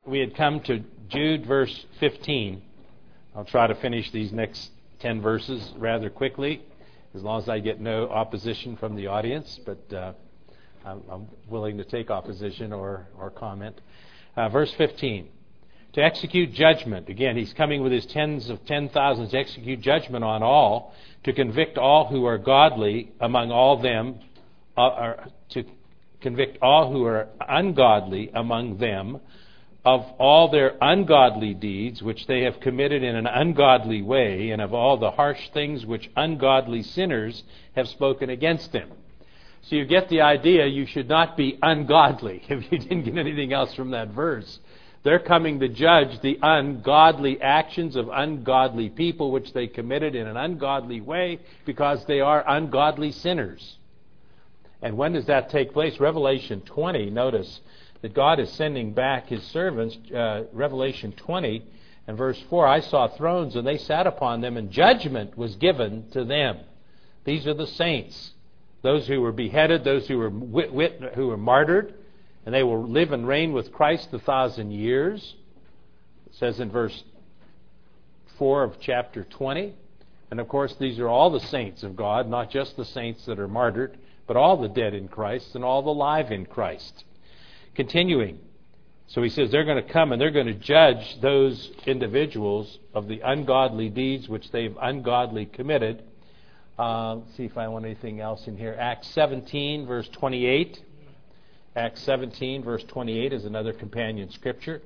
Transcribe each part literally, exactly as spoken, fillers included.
We had come to Jude verse fifteen. I'll try to finish these next ten verses rather quickly, as long as I get no opposition from the audience, but uh, I'm, I'm willing to take opposition or, or comment. Uh, verse fifteen. To execute judgment. Again, he's coming with his tens of ten thousands to execute judgment on all, to convict all who are godly among all them, uh, or to convict all who are ungodly among them of all their ungodly deeds which they have committed in an ungodly way, and of all the harsh things which ungodly sinners have spoken against them. So you get the idea, you should not be ungodly, if you didn't get anything else from that verse. They're coming to judge the ungodly actions of ungodly people which they committed in an ungodly way because they are ungodly sinners. And when does that take place? Revelation twenty, notice that God is sending back His servants. Uh, Revelation twenty and verse four, I saw thrones and they sat upon them, and judgment was given to them. These are the saints, those who were beheaded, those who were wit- wit- who were martyred, and they will live and reign with Christ a thousand years. It says in verse four of chapter twenty. And of course, these are all the saints of God, not just the saints that are martyred, but all the dead in Christ and all the alive in Christ. Continuing. So he says they're going to come and they're going to judge those individuals of the ungodly deeds which they've ungodly committed. Uh, let's see if I want anything else in here. Acts seventeen, verse twenty-eight. Acts seventeen, verse twenty-eight is another companion scripture.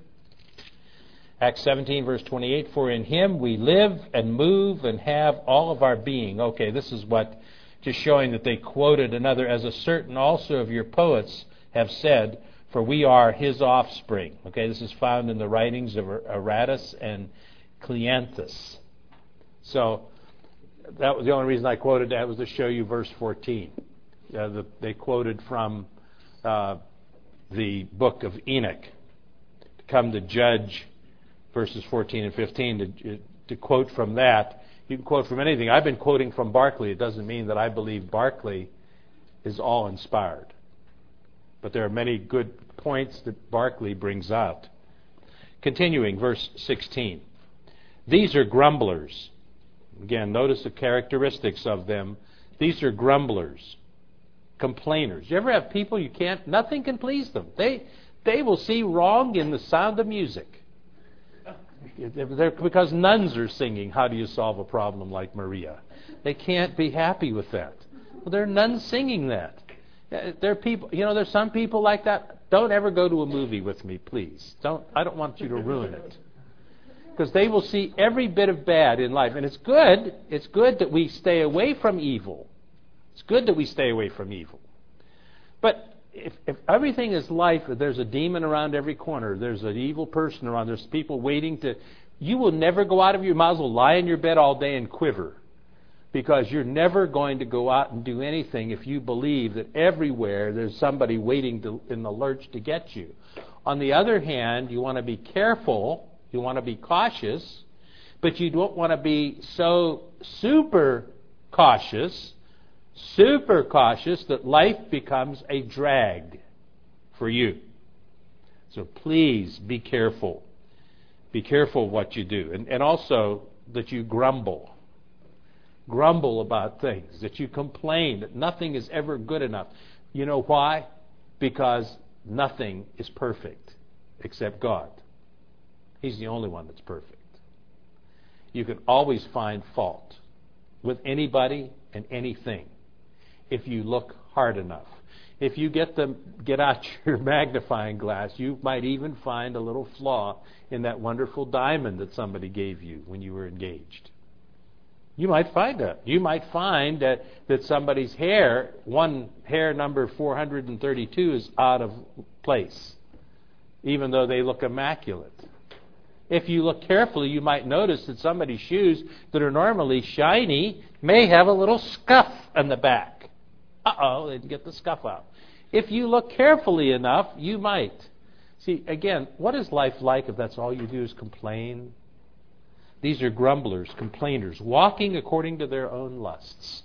Acts seventeen, verse twenty-eight, for in Him we live and move and have all of our being. Okay, this is what, just showing that they quoted another, as a certain also of your poets have said, for we are His offspring. Okay, this is found in the writings of Aratus and Cleanthus. So, that was the only reason I quoted that, was to show you verse fourteen. Uh, the, they quoted from Uh, the book of Enoch, to come to judge verses fourteen and fifteen, to, to quote from that. You can quote from anything. I've been quoting from Barclay. It doesn't mean that I believe Barclay is all inspired. But there are many good points that Barclay brings out. Continuing, verse sixteen. These are grumblers. Again, notice the characteristics of them. These are grumblers. Complainers. You ever have people you can't, nothing can please them. They they will see wrong in the sound of music. They're, because nuns are singing, how do you solve a problem like Maria? They can't be happy with that. Well, there are nuns singing that. There are people, you know, there's some people like that. Don't ever go to a movie with me, please. Don't. I don't want you to ruin it. Because they will see every bit of bad in life. And it's good, it's good that we stay away from evil. It's good that we stay away from evil. But if, if everything is life, if there's a demon around every corner, there's an evil person around, there's people waiting to... You will never go out of your... You might as well lie in your bed all day and quiver. Because you're never going to go out and do anything if you believe that everywhere there's somebody waiting to, in the lurch to get you. On the other hand, you want to be careful, you want to be cautious, but you don't want to be so super cautious super cautious that life becomes a drag for you. So please be careful. Be careful what you do. And, and also that you grumble. Grumble about things. That you complain that nothing is ever good enough. You know why? Because nothing is perfect except God. He's the only one that's perfect. You can always find fault with anybody and anything, if you look hard enough. If you get them, get out your magnifying glass, you might even find a little flaw in that wonderful diamond that somebody gave you when you were engaged. You might find that. You might find that, that somebody's hair, one hair number four hundred thirty-two, is out of place, even though they look immaculate. If you look carefully, you might notice that somebody's shoes that are normally shiny may have a little scuff on the back. Uh-oh, they didn't get the scuff out. If you look carefully enough, you might. See, again, what is life like if that's all you do is complain? These are grumblers, complainers, walking according to their own lusts.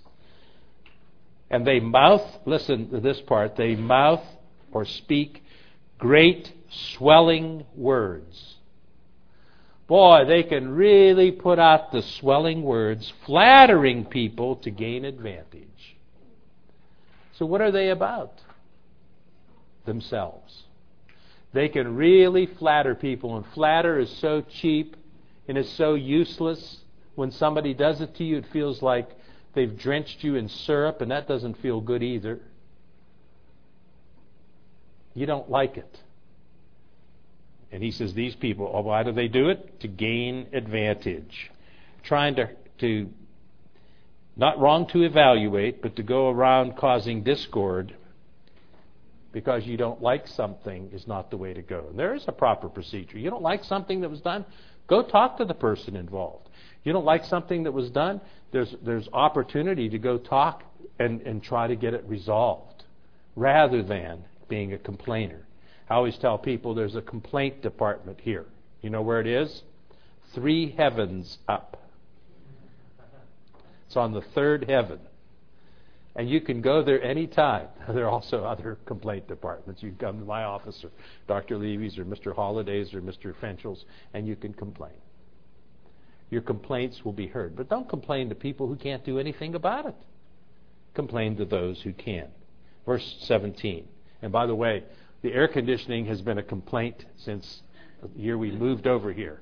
And they mouth, listen to this part, they mouth or speak great swelling words. Boy, they can really put out the swelling words, flattering people to gain advantage. So what are they about? Themselves. They can really flatter people, and flatter is so cheap and is so useless. When somebody does it to you, it feels like they've drenched you in syrup, and that doesn't feel good either. You don't like it. And he says these people, oh, why do they do it? To gain advantage. Trying to, to, not wrong to evaluate, but to go around causing discord because you don't like something is not the way to go. And there is a proper procedure. You don't like something that was done, go talk to the person involved. You don't like something that was done, there's there's opportunity to go talk and, and try to get it resolved rather than being a complainer. I always tell people there's a complaint department here. You know where it is? Three heavens up. It's on the third heaven. And you can go there any time. There are also other complaint departments. You can come to my office or Doctor Levy's or Mister Holliday's or Mister Fenchel's, and you can complain. Your complaints will be heard. But don't complain to people who can't do anything about it. Complain to those who can. Verse seventeen. And by the way, the air conditioning has been a complaint since the year we moved over here.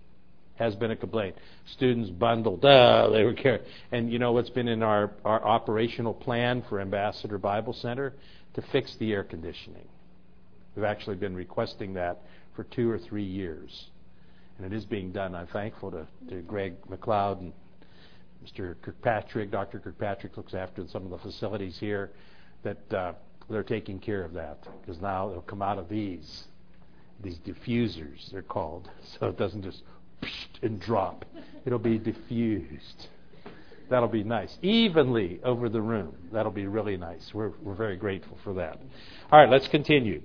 Has been a complaint. Students bundled. Uh, they were carrying. And you know what's been in our, our operational plan for Ambassador Bible Center? To fix the air conditioning. We've actually been requesting that for two or three years. And it is being done. I'm thankful to, to Greg McLeod and Mister Kirkpatrick. Doctor Kirkpatrick looks after some of the facilities here, that uh, they're taking care of that. Because now they'll come out of these, these diffusers, they're called. So it doesn't just and drop. It'll be diffused. That'll be nice. Evenly over the room. That'll be really nice. We're, we're very grateful for that. All right, let's continue.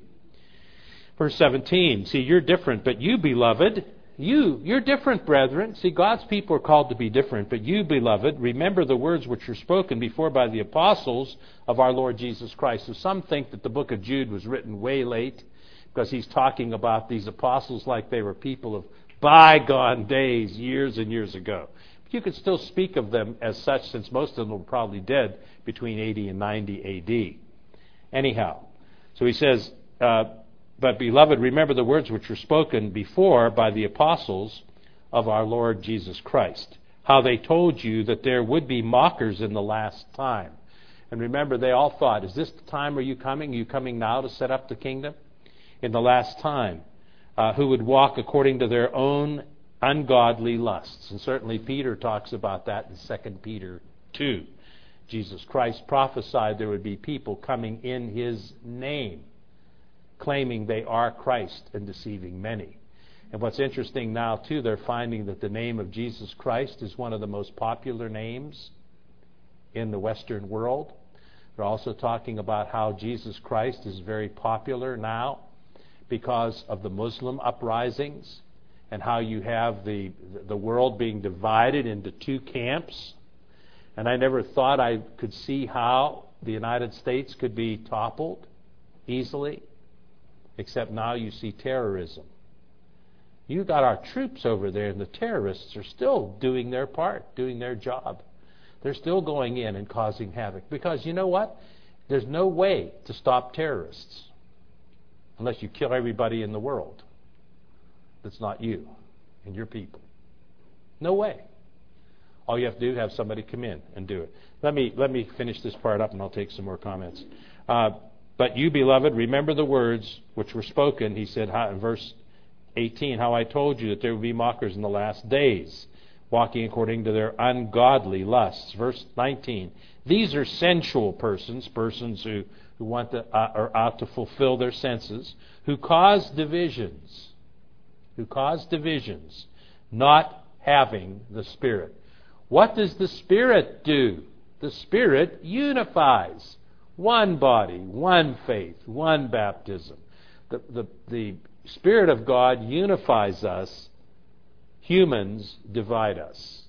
Verse seventeen. See, you're different, but you, beloved, you, you're different, brethren. See, God's people are called to be different, but you, beloved, remember the words which were spoken before by the apostles of our Lord Jesus Christ. So some think that the book of Jude was written way late because he's talking about these apostles like they were people of bygone days, years and years ago. But you could still speak of them as such, since most of them were probably dead between eighty and ninety A D. Anyhow, so he says, uh, but beloved, remember the words which were spoken before by the apostles of our Lord Jesus Christ, how they told you that there would be mockers in the last time. And remember, they all thought, is this the time are you coming? Are you coming now to set up the kingdom? In the last time. Uh, who would walk according to their own ungodly lusts. And certainly Peter talks about that in Second Peter two. Jesus Christ prophesied there would be people coming in His name, claiming they are Christ and deceiving many. And what's interesting now, too, they're finding that the name of Jesus Christ is one of the most popular names in the Western world. They're also talking about how Jesus Christ is very popular now because of the Muslim uprisings, and how you have the the world being divided into two camps. And I never thought I could see how the United States could be toppled easily, except now you see terrorism. You got our troops over there, and the terrorists are still doing their part, doing their job. They're still going in and causing havoc. Because you know what? There's no way to stop terrorists unless you kill everybody in the world that's not you and your people. No way. All you have to do is have somebody come in and do it. Let me let me finish this part up, and I'll take some more comments. Uh, but you, beloved, remember the words which were spoken, he said how, in verse eighteen, how I told you that there would be mockers in the last days, walking according to their ungodly lusts. Verse nineteen, these are sensual persons, persons who who want to, uh, are out to fulfill their senses, who cause divisions, who cause divisions, not having the Spirit. What does the Spirit do? The Spirit unifies. One body, one faith, one baptism. The, the, the Spirit of God unifies us. Humans divide us.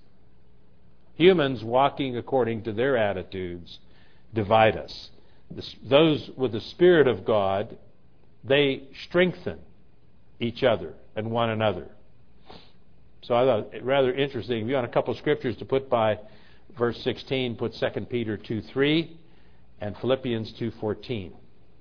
Humans walking according to their attitudes divide us. Those with the Spirit of God, they strengthen each other and one another. So I thought it rather interesting. If you want a couple of scriptures to put by verse sixteen, put Second Peter two three and Philippians two fourteen.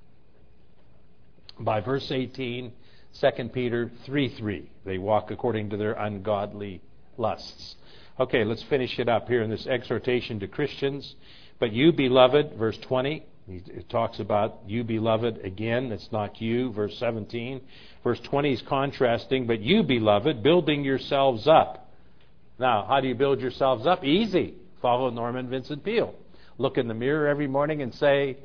By verse eighteen, Second Peter three three. They walk according to their ungodly lusts. Okay, let's finish it up here in this exhortation to Christians. But you, beloved, verse twenty, it talks about you, beloved, again. It's not you, verse seventeen. Verse twenty is contrasting, but you, beloved, building yourselves up. Now, how do you build yourselves up? Easy. Follow Norman Vincent Peale. Look in the mirror every morning and say,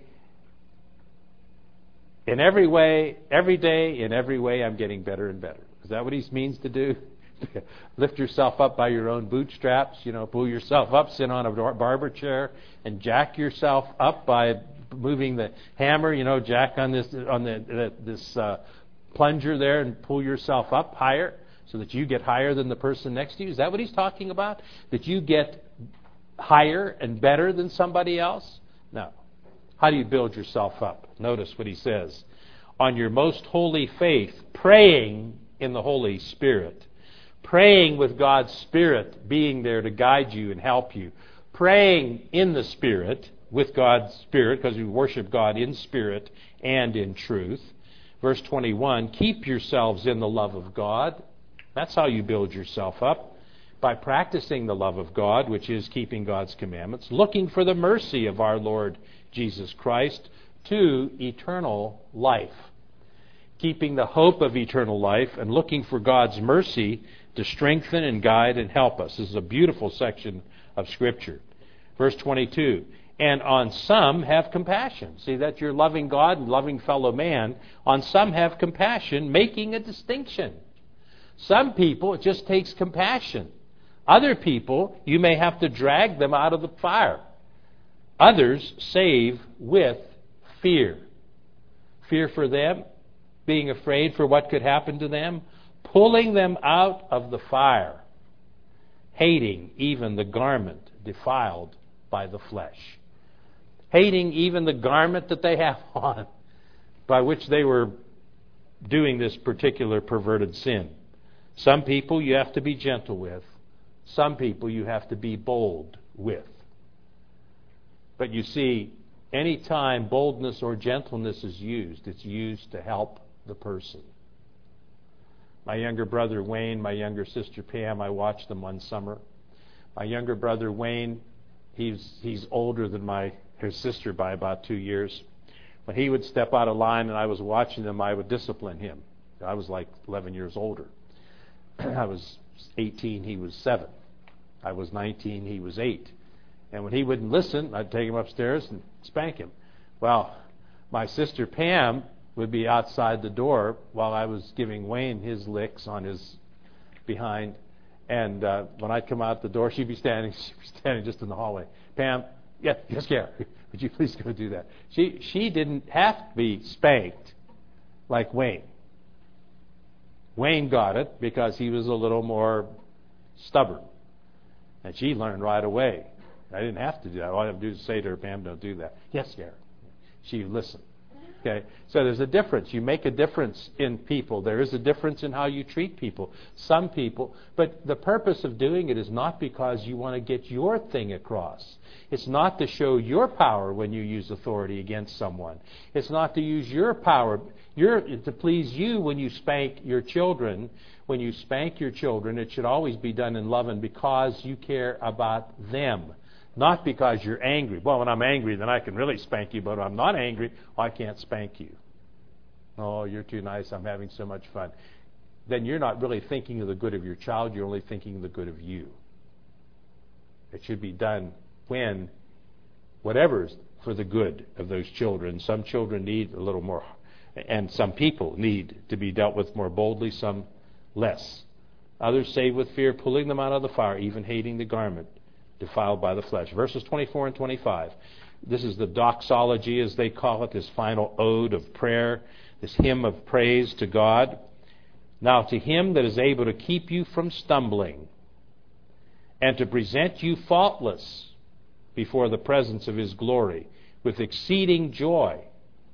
in every way, every day, in every way, I'm getting better and better. Is that what he means to do? Lift yourself up by your own bootstraps, you know, pull yourself up, sit on a barber chair, and jack yourself up by moving the hammer, you know, jack on this on the, the this uh, plunger there and pull yourself up higher so that you get higher than the person next to you. Is that what he's talking about? That you get higher and better than somebody else? No. How do you build yourself up? Notice what he says. On your most holy faith, praying in the Holy Spirit. Praying with God's Spirit being there to guide you and help you. Praying in the Spirit, with God's Spirit, because we worship God in spirit and in truth. Verse twenty-one, keep yourselves in the love of God. That's how you build yourself up. By practicing the love of God, which is keeping God's commandments. Looking for the mercy of our Lord Jesus Christ to eternal life. Keeping the hope of eternal life and looking for God's mercy to strengthen and guide and help us. This is a beautiful section of Scripture. Verse twenty-two, and on some have compassion. See, that you're loving God and loving fellow man. On some have compassion, making a distinction. Some people, it just takes compassion. Other people, you may have to drag them out of the fire. Others save with fear. Fear for them, being afraid for what could happen to them, pulling them out of the fire, hating even the garment defiled by the flesh. Hating even the garment that they have on by which they were doing this particular perverted sin. Some people you have to be gentle with. Some people you have to be bold with. But you see, any time boldness or gentleness is used, it's used to help the person. My younger brother Wayne, my younger sister Pam, I watched them one summer. My younger brother Wayne, he's he's older than my his sister by about two years. When he would step out of line and I was watching them, I would discipline him. I was like eleven years older. I was eighteen, he was seven. I was nineteen, he was eight. And when he wouldn't listen, I'd take him upstairs and spank him. Well, my sister Pam would be outside the door while I was giving Wayne his licks on his behind. And uh, when I'd come out the door, she'd be standing she'd be standing just in the hallway. Pam, yeah, yes, Gary, would you please go do that? She she didn't have to be spanked like Wayne. Wayne got it because he was a little more stubborn. And she learned right away. I didn't have to do that. All I have to do is say to her, Pam, don't do that. Yes, Gary. She listened. Okay, so there's a difference. You make a difference in people. There is a difference in how you treat people. Some people, but the purpose of doing it is not because you want to get your thing across. It's not to show your power when you use authority against someone. It's not to use your power your, to please you when you spank your children. When you spank your children, it should always be done in love and because you care about them. Not because you're angry. Well, when I'm angry, then I can really spank you, but when I'm not angry, well, I can't spank you. Oh, you're too nice. I'm having so much fun. Then you're not really thinking of the good of your child. You're only thinking of the good of you. It should be done when, whatever's for the good of those children. Some children need a little more, and some people need to be dealt with more boldly, some less. Others save with fear, pulling them out of the fire, even hating the garment defiled by the flesh. Verses twenty-four and twenty-five. This is the doxology, as they call it, this final ode of prayer, this hymn of praise to God. Now to him that is able to keep you from stumbling and to present you faultless before the presence of his glory with exceeding joy.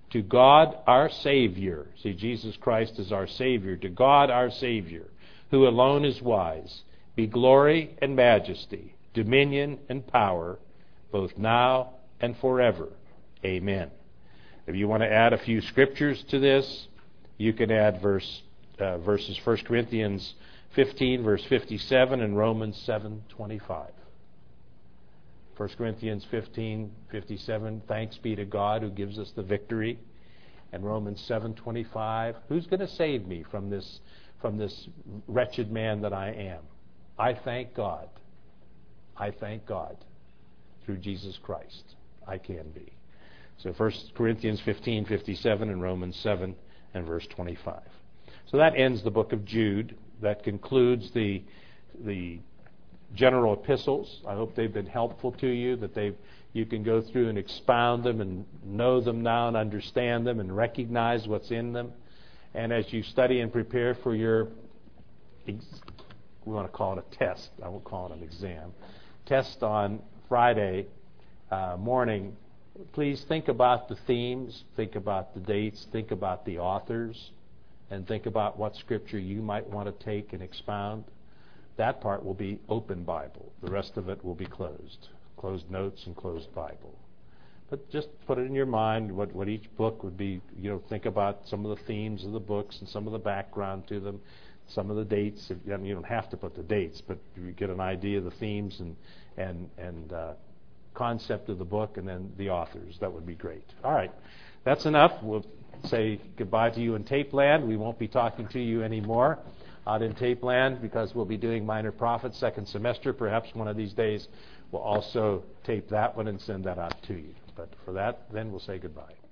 To God our Savior, see, Jesus Christ is our Savior, to God our Savior, who alone is wise, be glory and majesty, dominion and power, both now and forever. Amen. If you want to add a few scriptures to this, you can add verse uh, verses First Corinthians fifteen, verse fifty-seven, and Romans seven twenty-five. First Corinthians fifteen, fifty-seven, thanks be to God who gives us the victory. And Romans seven twenty-five, who's going to save me from this from this wretched man that I am? I thank God. I thank God through Jesus Christ. I can be. So First Corinthians fifteen, fifty-seven, and Romans seven and verse twenty-five. So that ends the book of Jude. That concludes the the general epistles. I hope they've been helpful to you, that they've you can go through and expound them and know them now and understand them and recognize what's in them. And as you study and prepare for your, we want to call it a test, I won't call it an exam, test on Friday uh, morning, please think about the themes, think about the dates, think about the authors, and think about what scripture you might want to take and expound. That part will be open Bible. The rest of it will be closed. Closed notes and closed Bible. But just put it in your mind what, what each book would be. You know, think about some of the themes of the books and some of the background to them, some of the dates. I mean, you don't have to put the dates, but you get an idea of the themes and and and uh, concept of the book, and then the authors. That would be great. All right, that's enough. We'll say goodbye to you in Tape Land. We won't be talking to you anymore out in Tape Land because we'll be doing Minor Prophets second semester. Perhaps one of these days we'll also tape that one and send that out to you. But for that, then we'll say goodbye.